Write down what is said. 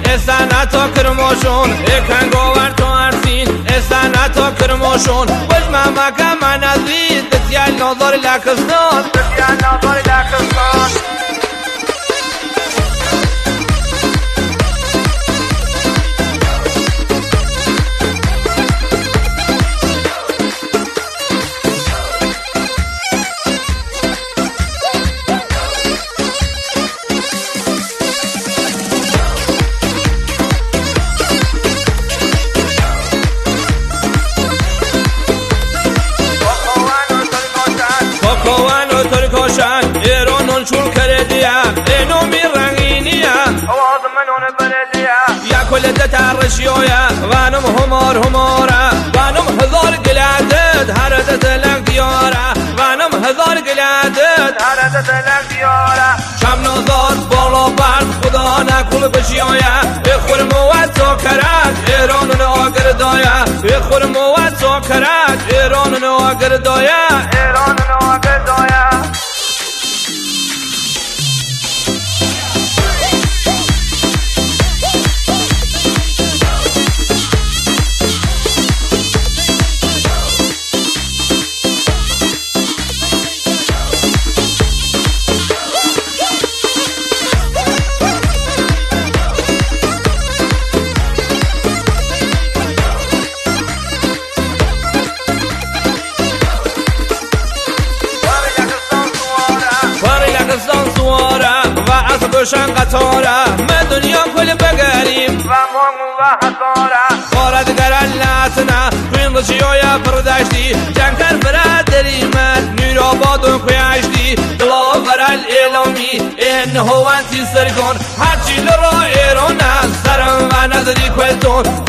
استناتا کرموشون اکنگوار تو ارسین استناتا کرموشون وش ماماکا من ازید دتیال نظر لکستان دتیال نظر لکستان کوانو ترکوشان ایرانون چون کردیا اینو می رنگینیا آواز منون بردیا یا کل دتارشیویا وانم همارا وانم هزار قلادت هردت لنگ دیارا وانم هزار قلادت هردت لنگ دیارا شم نظر بالا برد خدا نکل بشیویا بخور مواد سکرات ایرانون آگر دایا بخور مواد سکرات ایرانون آگر دایا ایرانون آگر دایا گوشن قطاره من دنیا کل بگریم و مامون و حساره خارد گرن لاتنا توین رشیویا پردشتی جنکر برادری من نیر آباد و کیاشتی دلا برال ایلامی این هوانتی سرگون هرچی لرا ایران سرم و نظری کلتون